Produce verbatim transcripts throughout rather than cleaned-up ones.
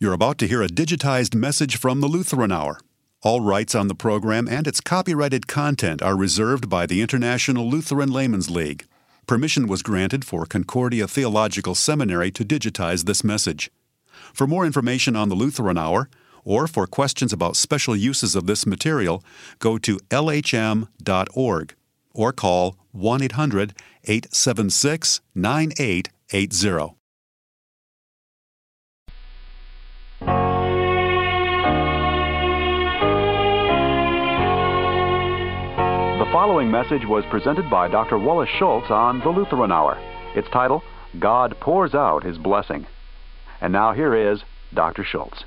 You're about to hear a digitized message from the Lutheran Hour. All rights on the program and its copyrighted content are reserved by the International Lutheran Laymen's League. Permission was granted for Concordia Theological Seminary to digitize this message. For more information on the Lutheran Hour, or for questions about special uses of this material, go to L H M dot org or call one eight hundred, eight seven six, nine eight eight zero. The following message was presented by Doctor Wallace Schultz on the Lutheran Hour. Its title, God Pours Out His Blessing. And now here is Doctor Schultz.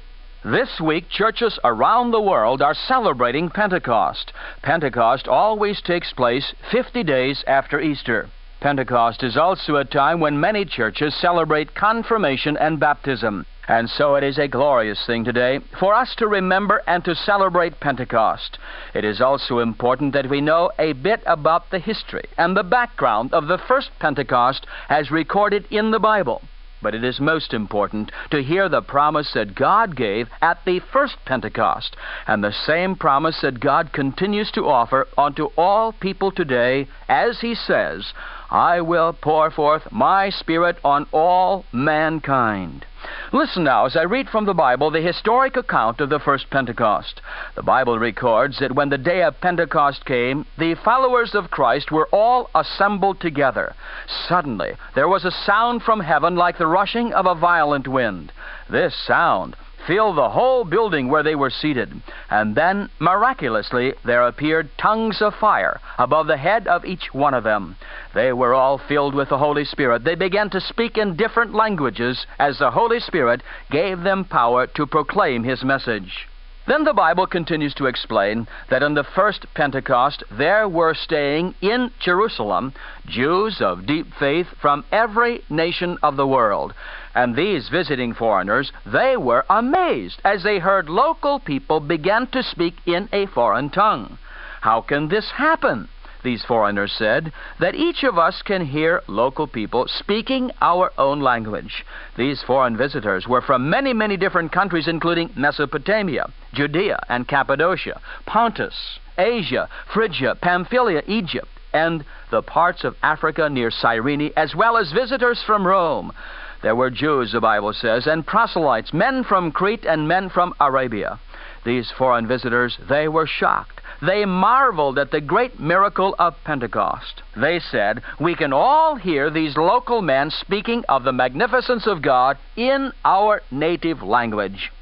This week, churches around the world are celebrating Pentecost. Pentecost always takes place fifty days after Easter. Pentecost is also a time when many churches celebrate confirmation and baptism. And so it is a glorious thing today for us to remember and to celebrate Pentecost. It is also important that we know a bit about the history and the background of the first Pentecost as recorded in the Bible. But it is most important to hear the promise that God gave at the first Pentecost, and the same promise that God continues to offer unto all people today, as He says, I will pour forth my Spirit on all mankind. Listen now as I read from the Bible the historic account of the first Pentecost. The Bible records that when the day of Pentecost came, the followers of Christ were all assembled together. Suddenly there was a sound from heaven like the rushing of a violent wind. This sound filled the whole building where they were seated. And then, miraculously, there appeared tongues of fire above the head of each one of them. They were all filled with the Holy Spirit. They began to speak in different languages as the Holy Spirit gave them power to proclaim His message. Then the Bible continues to explain that on the first Pentecost there were staying in Jerusalem Jews of deep faith from every nation of the world. And these visiting foreigners, they were amazed as they heard local people begin to speak in a foreign tongue. How can this happen? These foreigners said, that each of us can hear local people speaking our own language. These foreign visitors were from many, many different countries, including Mesopotamia, Judea and Cappadocia, Pontus, Asia, Phrygia, Pamphylia, Egypt, and the parts of Africa near Cyrene, as well as visitors from Rome. There were Jews, the Bible says, and proselytes, men from Crete and men from Arabia. These foreign visitors, they were shocked. They marveled at the great miracle of Pentecost. They said, we can all hear these local men speaking of the magnificence of God in our native language.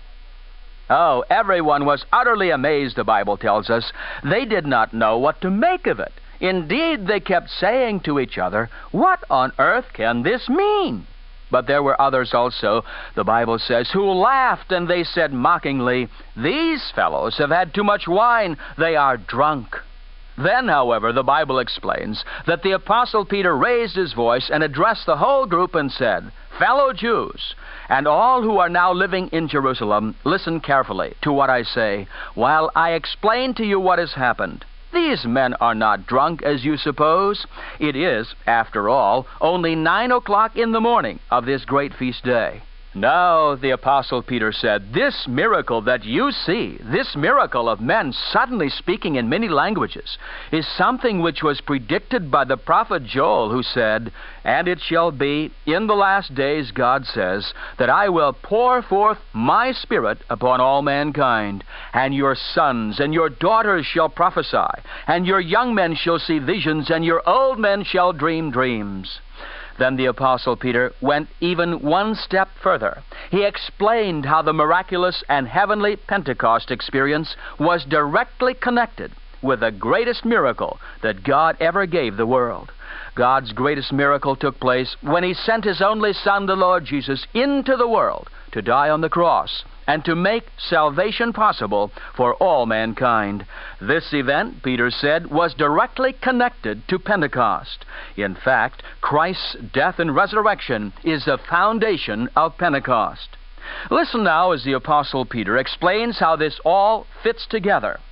Oh, everyone was utterly amazed, the Bible tells us. They did not know what to make of it. Indeed, they kept saying to each other, what on earth can this mean? But there were others also, the Bible says, who laughed, and they said mockingly, these fellows have had too much wine, they are drunk. Then, however, the Bible explains that the Apostle Peter raised his voice and addressed the whole group and said, fellow Jews, and all who are now living in Jerusalem, listen carefully to what I say, while I explain to you what has happened. These men are not drunk, as you suppose. It is, after all, only nine o'clock in the morning of this great feast day. No, the Apostle Peter said, this miracle that you see, this miracle of men suddenly speaking in many languages, is something which was predicted by the prophet Joel, who said, and it shall be in the last days, God says, that I will pour forth my Spirit upon all mankind, and your sons and your daughters shall prophesy, and your young men shall see visions, and your old men shall dream dreams. Then the Apostle Peter went even one step further. He explained how the miraculous and heavenly Pentecost experience was directly connected with the greatest miracle that God ever gave the world. God's greatest miracle took place when He sent His only Son, the Lord Jesus, into the world to die on the cross and to make salvation possible for all mankind. This event, Peter said, was directly connected to Pentecost. In fact, Christ's death and resurrection is the foundation of Pentecost. Listen now as the Apostle Peter explains how this all fits together.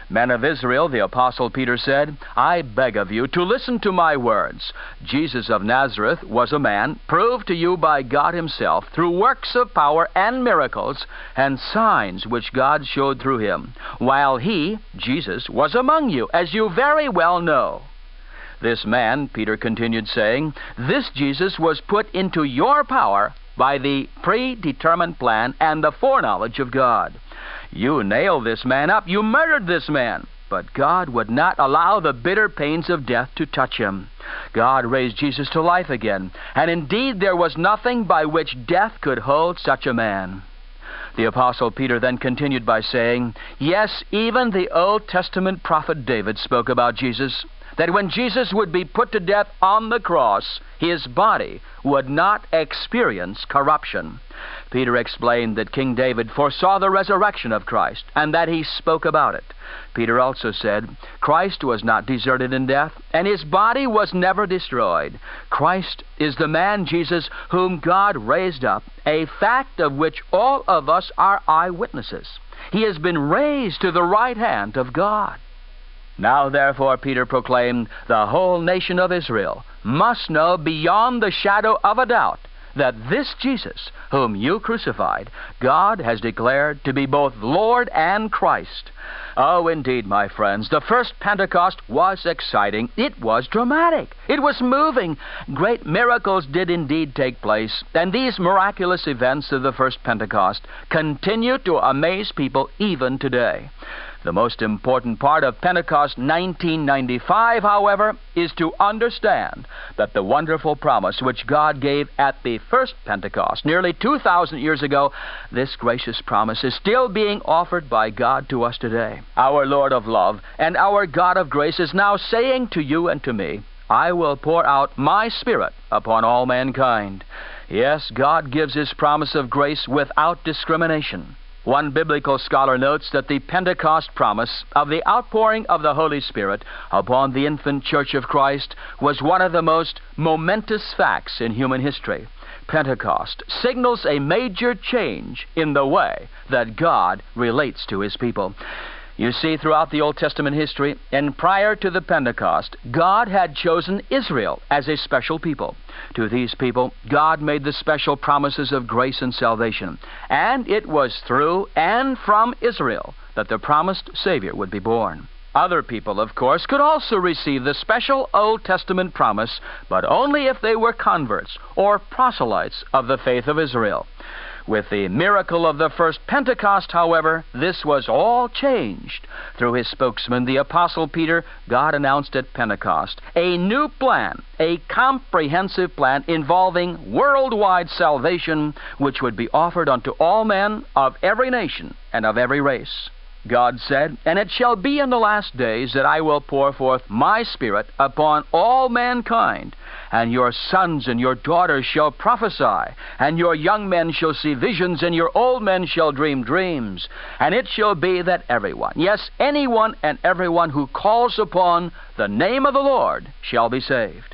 Men of Israel, the Apostle Peter said, I beg of you to listen to my words. Jesus of Nazareth was a man proved to you by God himself through works of power and miracles and signs which God showed through him, while he, Jesus, was among you, as you very well know. This man, Peter continued saying, this Jesus was put into your power by the predetermined plan and the foreknowledge of God. You nailed this man up. You murdered this man. But God would not allow the bitter pains of death to touch him. God raised Jesus to life again. And indeed there was nothing by which death could hold such a man. The Apostle Peter then continued by saying, yes, even the Old Testament prophet David spoke about Jesus, that when Jesus would be put to death on the cross, his body would not experience corruption. Peter explained that King David foresaw the resurrection of Christ, and that he spoke about it. Peter also said, Christ was not deserted in death, and his body was never destroyed. Christ is the man Jesus whom God raised up, a fact of which all of us are eyewitnesses. He has been raised to the right hand of God. Now, therefore, Peter proclaimed, the whole nation of Israel must know beyond the shadow of a doubt that this Jesus, whom you crucified, God has declared to be both Lord and Christ. Oh, indeed, my friends, the first Pentecost was exciting. It was dramatic. It was moving. Great miracles did indeed take place, and these miraculous events of the first Pentecost continue to amaze people even today. The most important part of Pentecost nineteen ninety-five, however, is to understand that the wonderful promise which God gave at the first Pentecost, nearly two thousand years ago, this gracious promise is still being offered by God to us today. Our Lord of love and our God of grace is now saying to you and to me, I will pour out my Spirit upon all mankind. Yes, God gives his promise of grace without discrimination. One biblical scholar notes that the Pentecost promise of the outpouring of the Holy Spirit upon the infant Church of Christ was one of the most momentous facts in human history. Pentecost signals a major change in the way that God relates to his people. You see, throughout the Old Testament history, and prior to the Pentecost, God had chosen Israel as a special people. To these people, God made the special promises of grace and salvation. And it was through and from Israel that the promised Savior would be born. Other people, of course, could also receive the special Old Testament promise, but only if they were converts or proselytes of the faith of Israel. With the miracle of the first Pentecost, however, this was all changed. Through his spokesman, the Apostle Peter, God announced at Pentecost a new plan, a comprehensive plan involving worldwide salvation, which would be offered unto all men of every nation and of every race. God said, and it shall be in the last days that I will pour forth my Spirit upon all mankind, and your sons and your daughters shall prophesy, and your young men shall see visions, and your old men shall dream dreams. And it shall be that everyone, yes, anyone and everyone who calls upon the name of the Lord shall be saved.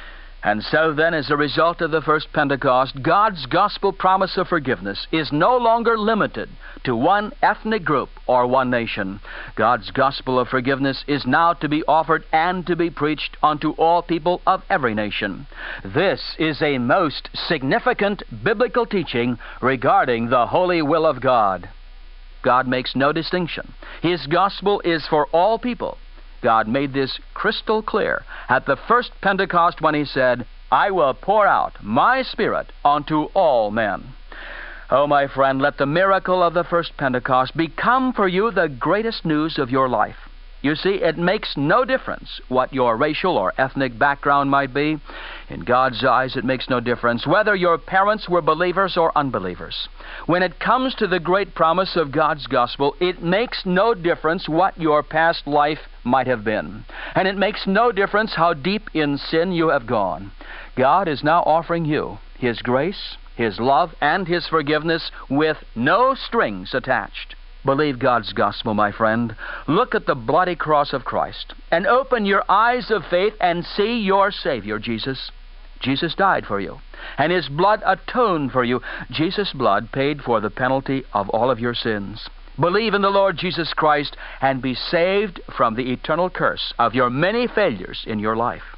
And so then, as a result of the first Pentecost, God's gospel promise of forgiveness is no longer limited to one ethnic group or one nation. God's gospel of forgiveness is now to be offered and to be preached unto all people of every nation. This is a most significant biblical teaching regarding the holy will of God. God makes no distinction. His gospel is for all people. God made this crystal clear at the first Pentecost when he said, I will pour out my Spirit unto all men. Oh, my friend, let the miracle of the first Pentecost become for you the greatest news of your life. You see, it makes no difference what your racial or ethnic background might be. In God's eyes, it makes no difference whether your parents were believers or unbelievers. When it comes to the great promise of God's gospel, it makes no difference what your past life might have been. And it makes no difference how deep in sin you have gone. God is now offering you His grace, His love, and His forgiveness with no strings attached. Believe God's gospel, my friend. Look at the bloody cross of Christ and open your eyes of faith and see your Savior, Jesus. Jesus died for you, and His blood atoned for you. Jesus' blood paid for the penalty of all of your sins. Believe in the Lord Jesus Christ and be saved from the eternal curse of your many failures in your life.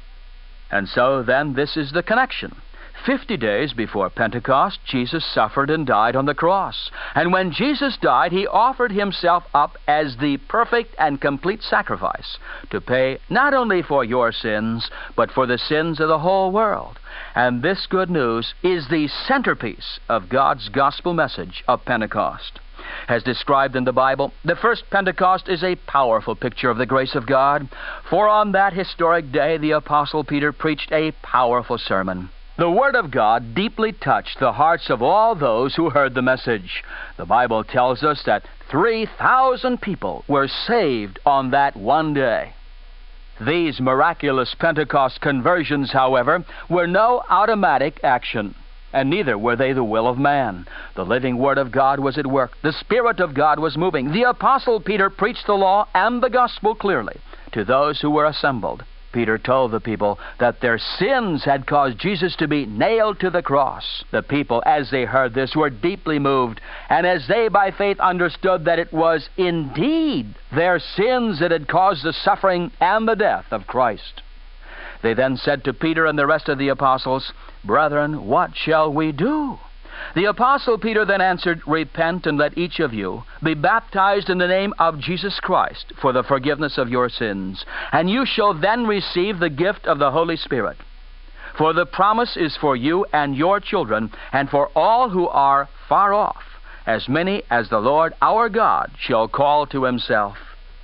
And so then this is the connection. Fifty days before Pentecost, Jesus suffered and died on the cross. And when Jesus died, he offered himself up as the perfect and complete sacrifice to pay not only for your sins, but for the sins of the whole world. And this good news is the centerpiece of God's gospel message of Pentecost. As described in the Bible, the first Pentecost is a powerful picture of the grace of God, for on that historic day the Apostle Peter preached a powerful sermon. The Word of God deeply touched the hearts of all those who heard the message. The Bible tells us that three thousand people were saved on that one day. These miraculous Pentecost conversions, however, were no automatic action, and neither were they the will of man. The living Word of God was at work. The Spirit of God was moving. The Apostle Peter preached the law and the gospel clearly to those who were assembled. Peter told the people that their sins had caused Jesus to be nailed to the cross. The people, as they heard this, were deeply moved, and as they by faith understood that it was indeed their sins that had caused the suffering and the death of Christ, they then said to Peter and the rest of the apostles, "Brethren, what shall we do?" The Apostle Peter then answered, "Repent and let each of you be baptized in the name of Jesus Christ for the forgiveness of your sins, and you shall then receive the gift of the Holy Spirit. For the promise is for you and your children, and for all who are far off, as many as the Lord our God shall call to himself."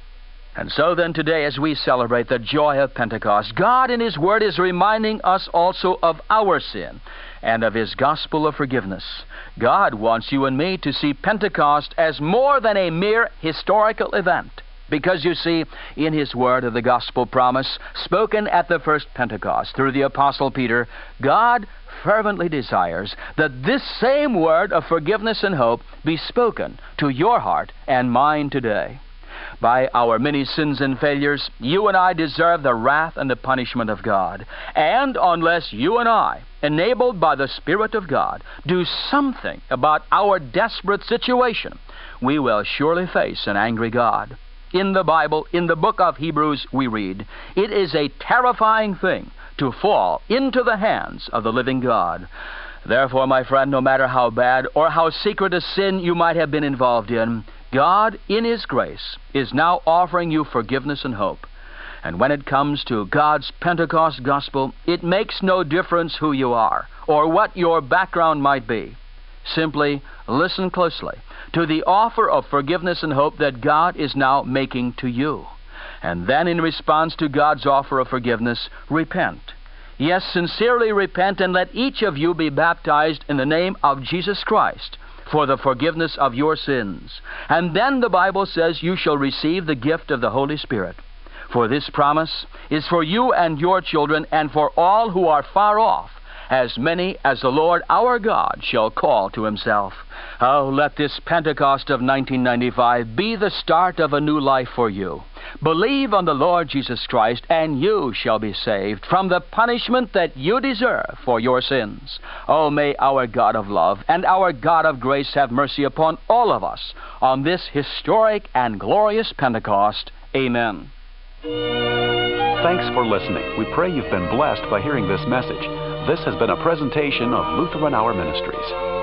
And so then today, as we celebrate the joy of Pentecost, God in his Word is reminding us also of our sin and of his gospel of forgiveness. God wants you and me to see Pentecost as more than a mere historical event. Because, you see, in his Word of the gospel promise, spoken at the first Pentecost through the Apostle Peter, God fervently desires that this same word of forgiveness and hope be spoken to your heart and mine today. By our many sins and failures, you and I deserve the wrath and the punishment of God. And unless you and I, enabled by the Spirit of God, do something about our desperate situation, we will surely face an angry God. In the Bible, in the book of Hebrews, we read, "It is a terrifying thing to fall into the hands of the living God." Therefore, my friend, no matter how bad or how secret a sin you might have been involved in, God, in his grace, is now offering you forgiveness and hope. And when it comes to God's Pentecost gospel, it makes no difference who you are or what your background might be. Simply listen closely to the offer of forgiveness and hope that God is now making to you. And then, in response to God's offer of forgiveness, repent. Yes, sincerely repent, and let each of you be baptized in the name of Jesus Christ for the forgiveness of your sins. And then the Bible says you shall receive the gift of the Holy Spirit. For this promise is for you and your children, and for all who are far off, as many as the Lord our God shall call to himself. Oh, let this Pentecost of nineteen ninety-five be the start of a new life for you. Believe on the Lord Jesus Christ, and you shall be saved from the punishment that you deserve for your sins. Oh, may our God of love and our God of grace have mercy upon all of us on this historic and glorious Pentecost. Amen. Thanks for listening. We pray you've been blessed by hearing this message. This has been a presentation of Lutheran Hour Ministries.